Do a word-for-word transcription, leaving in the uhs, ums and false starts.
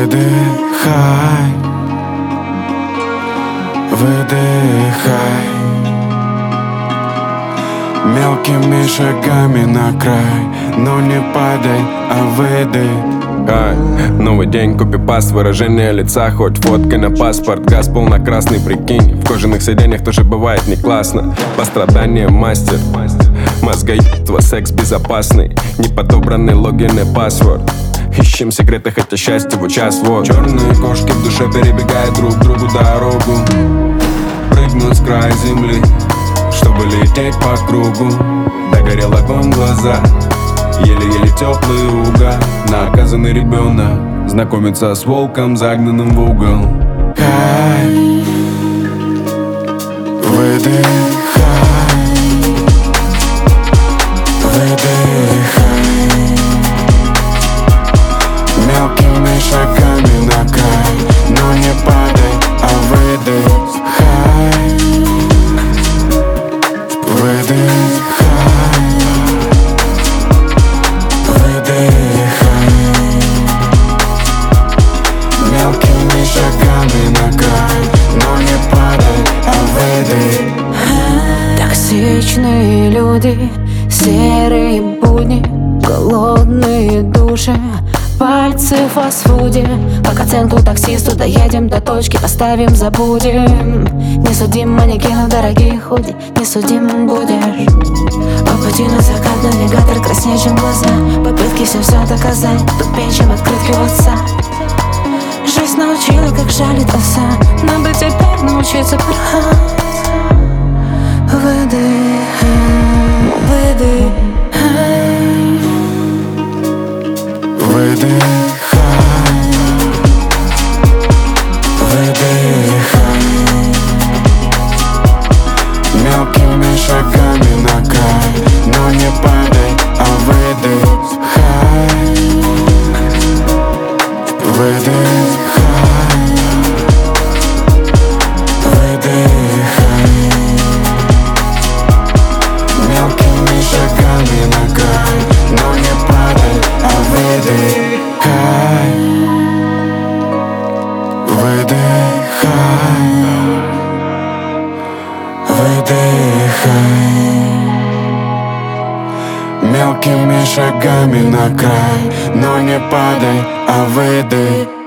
Выдыхай, выдыхай мелкими шагами на край, но не падай, а выдыхай. Новый день, копипаст, выражение лица, хоть фотка на паспорт. Газ пол на красный, прикинь. В кожаных сиденьях тоже бывает не классно. Пострадание мастер, мозгоебство, секс безопасный. Неподобранный логин и паспорт. Ищем секреты, хотя счастье в час вот. Черные кошки в душе перебегают друг другу дорогу. Прыгнуть с края земли, чтобы лететь по кругу. Догорел огонь в глаза, еле-еле теплый угол. Наказанный ребенок знакомится с волком, загнанным в угол. Хай, выдыхай, выдыхай мелкими шагами на край, но не падай, а выдыхай. Выдыхай, выдыхай мелкими шагами на край, но не падай, а выдыхай. Токсичные люди, серые будни, голодные души, пальцы в фастфуде. Как оценку таксисту доедем до точки, поставим, забудем. Не судим манекенов дорогих худи, не судим будешь. По пути на закат навигатор краснее, чем глаза. Попытки все все доказать, тупее, чем открытки в отца. Жизнь научила, как жалит оса, нам бы теперь научиться брать. Выдыхай, выдыхай, выдыхай, выдыхай мелкими шагами на край, но не падай, а выдыхай. Выдыхай, выдыхай мелкими шагами на край, но не падай, а выдыхай. Выдыхай, выдыхай мелкими шагами на край, но не падай, а выдыхай.